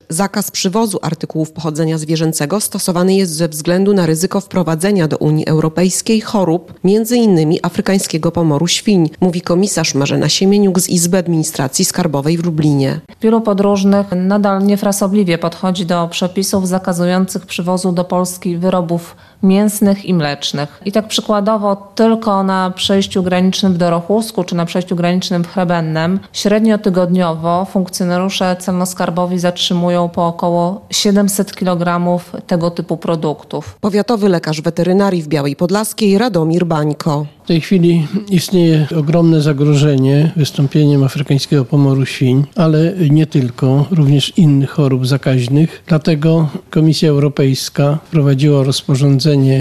Zakaz przywozu artykułów pochodzenia zwierzęcego stosowany jest ze względu na ryzyko wprowadzenia do Unii Europejskiej chorób, m.in. afrykańskiego pomoru świń, mówi komisarz Marzena Siemieniuk z Izby Administracji Skarbowej w Lublinie. Wielu podróżnych nadal niefrasobliwie podchodzi do przepisów zakazujących przywozu do Polski wyrobów mięsnych i mlecznych. I tak przykładowo tylko na przejściu granicznym w Dorochusku czy na przejściu granicznym w Chrebennem średnio tygodniowo funkcjonariusze celno-skarbowi zatrzymują po około 700 kg tego typu produktów. Powiatowy lekarz weterynarii w Białej Podlaskiej Radomir Bańko. W tej chwili istnieje ogromne zagrożenie wystąpieniem afrykańskiego pomoru świń, ale nie tylko, również innych chorób zakaźnych. Dlatego Komisja Europejska wprowadziła rozporządzenie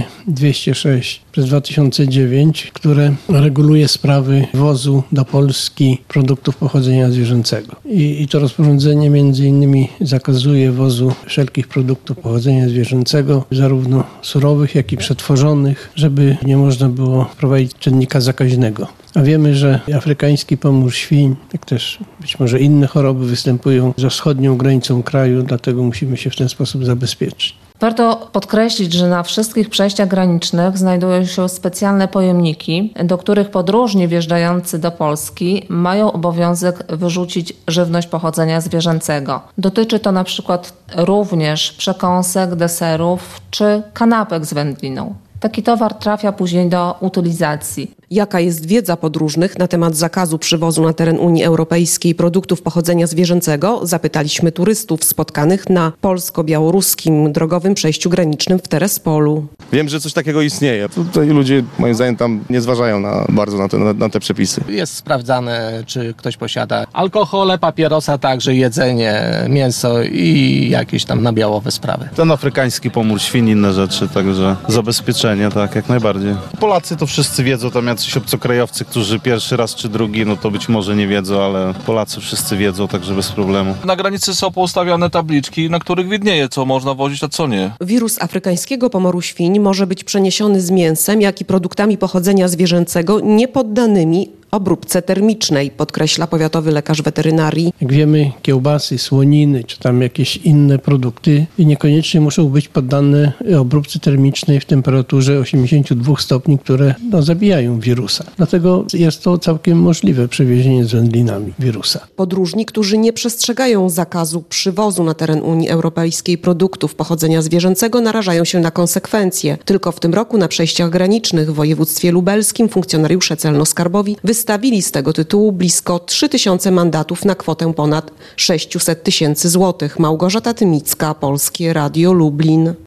206/2009, które reguluje sprawy wwozu do Polski produktów pochodzenia zwierzęcego. I to rozporządzenie między innymi zakazuje wwozu wszelkich produktów pochodzenia zwierzęcego, zarówno surowych, jak i przetworzonych, żeby nie można było wprowadzić czynnika zakaźnego. A wiemy, że afrykański pomór świń, jak też być może inne choroby występują za wschodnią granicą kraju, dlatego musimy się w ten sposób zabezpieczyć. Warto podkreślić, że na wszystkich przejściach granicznych znajdują się specjalne pojemniki, do których podróżni wjeżdżający do Polski mają obowiązek wyrzucić żywność pochodzenia zwierzęcego. Dotyczy to na przykład również przekąsek, deserów czy kanapek z wędliną. Taki towar trafia później do utylizacji. Jaka jest wiedza podróżnych na temat zakazu przywozu na teren Unii Europejskiej produktów pochodzenia zwierzęcego? Zapytaliśmy turystów spotkanych na polsko-białoruskim drogowym przejściu granicznym w Terespolu. Wiem, że coś takiego istnieje. Tutaj ludzie, moim zdaniem, tam nie zważają bardzo na te przepisy. Jest sprawdzane, czy ktoś posiada alkohole, papierosa, także jedzenie, mięso i jakieś tam nabiałowe sprawy. Ten afrykański pomór świń, inne rzeczy, także zabezpieczenie, tak, jak najbardziej. Polacy to wszyscy wiedzą, tam jacyś obcokrajowcy, którzy pierwszy raz czy drugi, no to być może nie wiedzą, ale Polacy wszyscy wiedzą, także bez problemu. Na granicy są poustawiane tabliczki, na których widnieje, co można wozić, a co nie. Wirus afrykańskiego pomoru świń może być przeniesiony z mięsem, jak i produktami pochodzenia zwierzęcego niepoddanymi obróbce termicznej, podkreśla powiatowy lekarz weterynarii. Jak wiemy, kiełbasy, słoniny, czy tam jakieś inne produkty niekoniecznie muszą być poddane obróbce termicznej w temperaturze 82 stopni, które zabijają wirusa. Dlatego jest to całkiem możliwe przewiezienie z wędlinami wirusa. Podróżni, którzy nie przestrzegają zakazu przywozu na teren Unii Europejskiej produktów pochodzenia zwierzęcego, narażają się na konsekwencje. Tylko w tym roku na przejściach granicznych w województwie lubelskim funkcjonariusze celno-skarbowi wystawili z tego tytułu blisko 3000 mandatów na kwotę ponad 600 000 złotych. Małgorzata Tymicka, Polskie Radio Lublin.